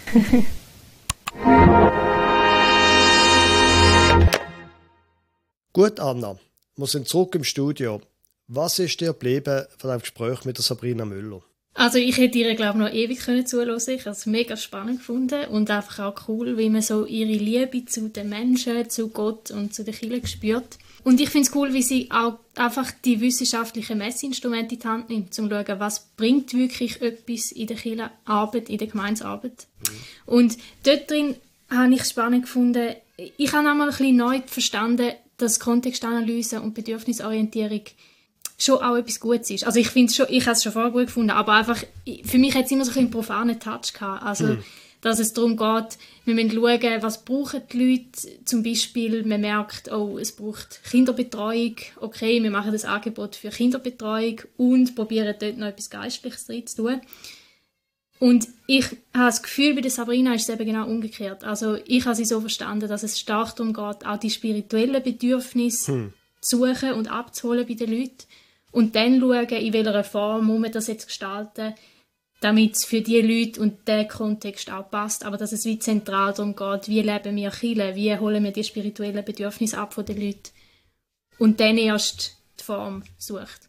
Gut, Anna, wir sind zurück im Studio. Was ist dir geblieben von deinem Gespräch mit der Sabrina Müller? Also ich hätte ihr, glaube ich, noch ewig zuhören. Ich habe es mega spannend gefunden und einfach auch cool, wie man so ihre Liebe zu den Menschen, zu Gott und zu den Kirchen spürt. Und ich finde es cool, wie sie auch einfach die wissenschaftlichen Messinstrumente in die Hand nimmt, um zu schauen, was bringt wirklich etwas in der Kirchenarbeit, in der Gemeindearbeit. Und dort drin habe ich es spannend gefunden. Ich habe einmal ein bisschen neu verstanden, dass Kontextanalyse und Bedürfnisorientierung schon auch etwas Gutes ist. Also ich finde schon, ich habe es schon vorher gut gefunden, aber einfach, für mich hat es immer so einen profanen Touch gehabt. Also, dass es darum geht, wir müssen schauen, was brauchen die Leute. Zum Beispiel, man merkt, oh, es braucht Kinderbetreuung. Okay, wir machen das Angebot für Kinderbetreuung und probieren dort noch etwas Geistliches drin zu tun. Und ich habe das Gefühl, bei der Sabrina ist es eben genau umgekehrt. Also ich habe sie so verstanden, dass es stark darum geht, auch die spirituellen Bedürfnisse zu suchen und abzuholen bei den Leuten. Und dann schauen, in welcher Form muss man das jetzt gestalten, damit es für die Leute und den Kontext auch passt. Aber dass es wie zentral darum geht, wie leben wir Kirche, wie holen wir die spirituellen Bedürfnisse ab von den Leuten. Und dann erst die Form sucht.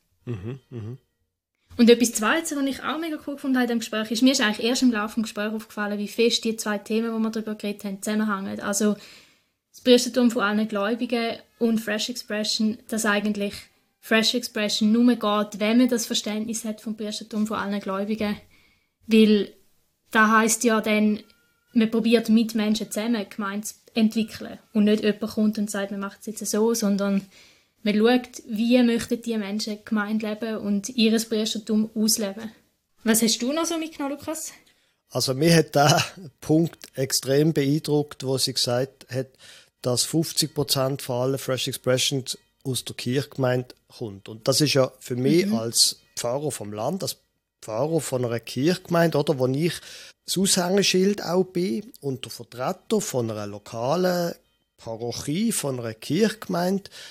Und etwas Zweites, was ich auch mega cool gefunden habe in diesem Gespräch, ist, mir ist eigentlich erst im Laufe des Gesprächs aufgefallen, wie fest die 2 Themen, die wir darüber geredet haben, zusammenhängen. Also das Priestertum von allen Gläubigen und Fresh Expression, dass eigentlich Fresh Expression nur geht, wenn man das Verständnis hat vom Priestertum von allen Gläubigen. Weil das heisst ja dann, man probiert mit Menschen zusammen Gemeinde zu entwickeln. Und nicht jemand kommt und sagt, man macht es jetzt so, sondern man schaut, wie möchten die Menschen Gemeinde leben und ihr Priestertum ausleben. Was hast du noch so mitgenommen, Lukas? Also mir hat der Punkt extrem beeindruckt, wo sie gesagt hat, dass 50% von allen Fresh Expressions aus der Kirchgemeinde kommt. Und das ist ja für mich als Pfarrer vom Land, als Pfarrer von einer Kirchgemeinde, oder, wo ich das Aushängeschild auch bin und der Vertreter von einer lokalen Parochie, von einer Kirchgemeinde,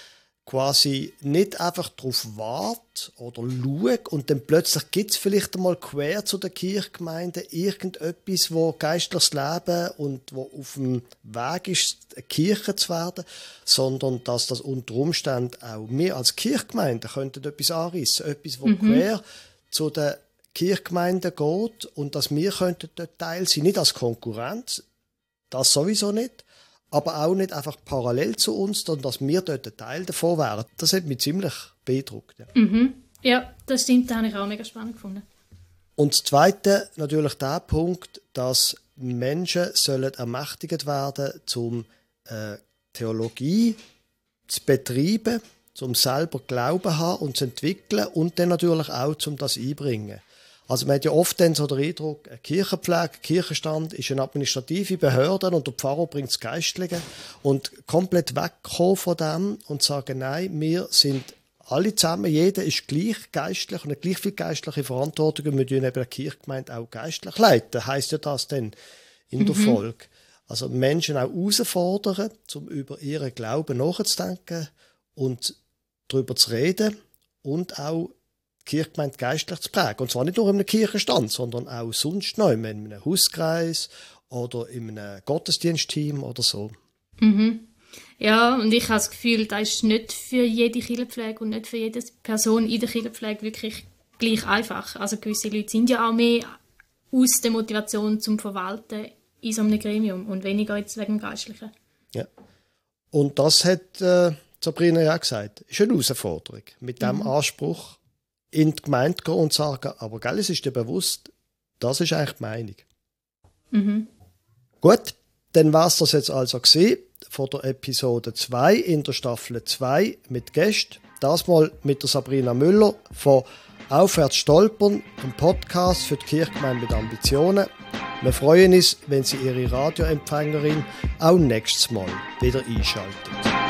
quasi nicht einfach darauf wartet oder schaut und dann plötzlich gibt es vielleicht einmal quer zu der Kirchgemeinde irgendetwas, wo geistliches Leben und wo auf dem Weg ist, eine Kirche zu werden, sondern dass das unter Umständen auch wir als Kirchgemeinde könnten etwas anreissen, etwas, wo quer zu der Kirchgemeinde geht und dass wir könnten dort Teil sein, nicht als Konkurrenz, das sowieso nicht, aber auch nicht einfach parallel zu uns, sondern dass wir dort ein Teil davon wären. Das hat mich ziemlich beeindruckt. Ja, ja, das stimmt, das habe ich auch mega spannend gefunden. Und das Zweite, natürlich der Punkt, dass Menschen sollen ermächtigt werden, zum Theologie zu betreiben, zum selber Glauben haben und zu entwickeln und dann natürlich auch zum das einbringen. Also man hat ja oft dann so den Eindruck, eine Kirchenpflege, Kirchenstand ist eine administrative Behörde und der Pfarrer bringt das Geistliche und komplett wegkommen von dem und sagen, nein, wir sind alle zusammen, jeder ist gleich geistlich und hat gleich viel geistliche Verantwortung und wir tun eben der Kirchgemeinde auch geistlich leiten. Heisst ja das dann in der Folge. Also Menschen auch herausfordern, um über ihren Glauben nachzudenken und darüber zu reden und auch die Kirchgemeinde geistlich zu prägen. Und zwar nicht nur in einem Kirchenstand, sondern auch sonst noch, in einem Hauskreis oder in einem Gottesdienstteam oder so. Ja, und ich habe das Gefühl, das ist nicht für jede Kirchenpflege und nicht für jede Person in der Kirchenpflege wirklich gleich einfach. Also gewisse Leute sind ja auch mehr aus der Motivation zum Verwalten in so einem Gremium und weniger jetzt wegen dem Geistlichen. Ja. Und das hat Sabrina ja gesagt, ist eine Herausforderung. Mit diesem Anspruch in die Gemeinde gehen und sagen, aber gell, es ist dir bewusst, das ist eigentlich die Meinung. Gut, dann war es das jetzt also gewesen von der Episode 2 in der Staffel 2 mit Gästen. Das mal mit der Sabrina Müller von Aufwärts stolpern, einem Podcast für die Kirchgemeinde mit Ambitionen. Wir freuen uns, wenn Sie Ihre Radioempfängerin auch nächstes Mal wieder einschalten.